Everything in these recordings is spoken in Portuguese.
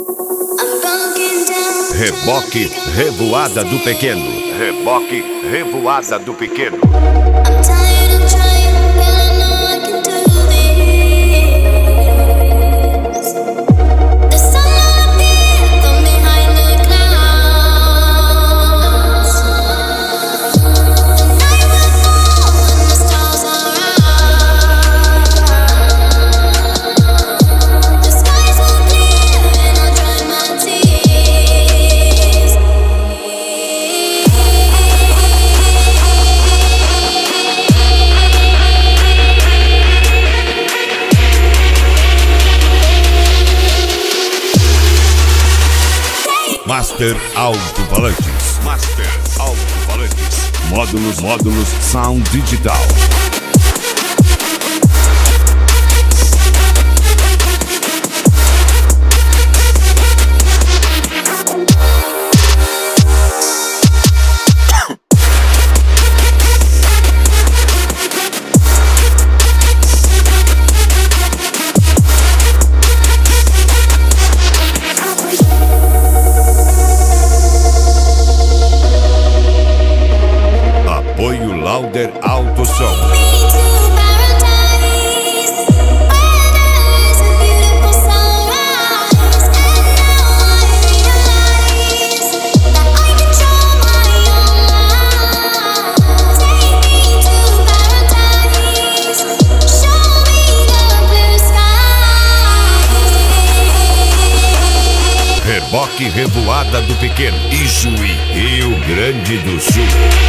Reboque Revoada do Pequeno. Reboque Revoada do Pequeno. Master Alto-Falantes. Master Alto-Falantes. Módulos Sound Digital. Lauder Alto Som. Reboque Revoada do Pequeno. Ijuí, Rio Grande do Sul.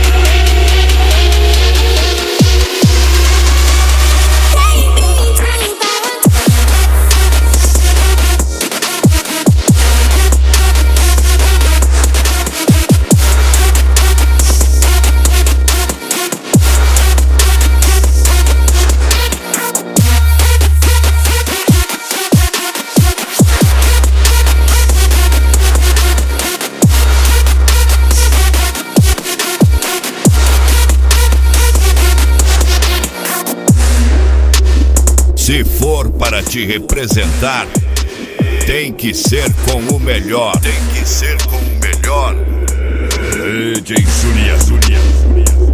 Se for para te representar, tem que ser com o melhor. Tem que ser com o melhor. DJ Zulia.